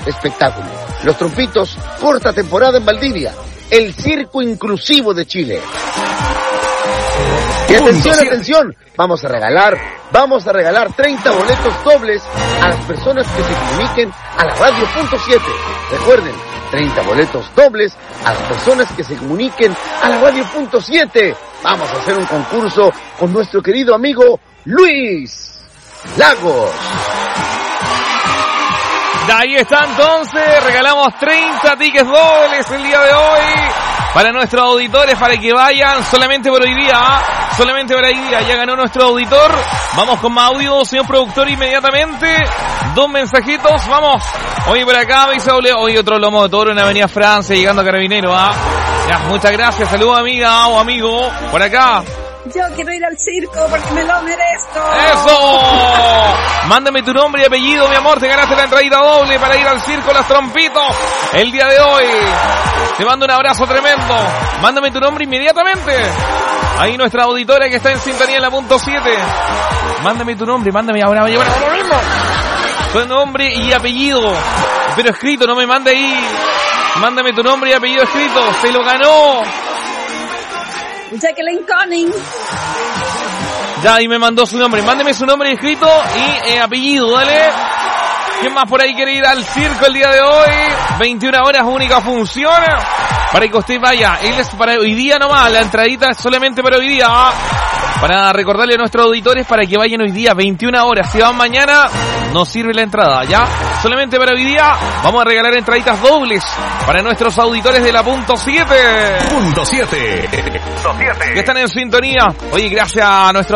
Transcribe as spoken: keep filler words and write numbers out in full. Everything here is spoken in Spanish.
espectáculo. Los Trompitos, corta temporada en Valdivia, el circo inclusivo de Chile. Y atención, atención, vamos a regalar, vamos a regalar treinta boletos dobles a las personas que se comuniquen a la radio punto siete. Recuerden, treinta boletos dobles a las personas que se comuniquen a la radio punto siete. Vamos a hacer un concurso con nuestro querido amigo Luis Lagos. Ahí está entonces, regalamos treinta tickets dobles el día de hoy para nuestros auditores, para que vayan solamente por hoy día, solamente por hoy día. Ya ganó nuestro auditor. Vamos con más audio, señor productor, inmediatamente. Dos mensajitos, vamos. Oye, por acá me dice, oye, otro lomo de toro en Avenida Francia, llegando a Carabinero, ¿ah? Ya, muchas gracias, saludos amiga o amigo, por acá. Yo quiero ir al circo porque me lo merezco. ¡Eso! Mándame tu nombre y apellido, mi amor. Te ganaste la entradita doble para ir al circo Los Trompitos el día de hoy. Te mando un abrazo tremendo. Mándame tu nombre inmediatamente. Ahí nuestra auditora que está en sintonía en la punto siete. Mándame tu nombre, mándame ahora. Ahora lo mismo. Tu nombre y apellido. Pero escrito, no me mande ahí. Mándame tu nombre y apellido escrito. Se lo ganó Jacqueline Conning. Ya, ahí me mandó su nombre. Mándeme su nombre escrito y eh, apellido, dale. ¿Quién más por ahí quiere ir al circo el día de hoy? veintiuna horas, única función. Para que usted vaya. Él es para hoy día nomás. La entradita es solamente para hoy día. Para recordarle a nuestros auditores para que vayan hoy día, veintiuna horas. Si van mañana, no sirve la entrada, ¿ya? Solamente para hoy día vamos a regalar entraditas dobles para nuestros auditores de la punto siete. Punto siete. Que están en sintonía. Oye, gracias a nuestro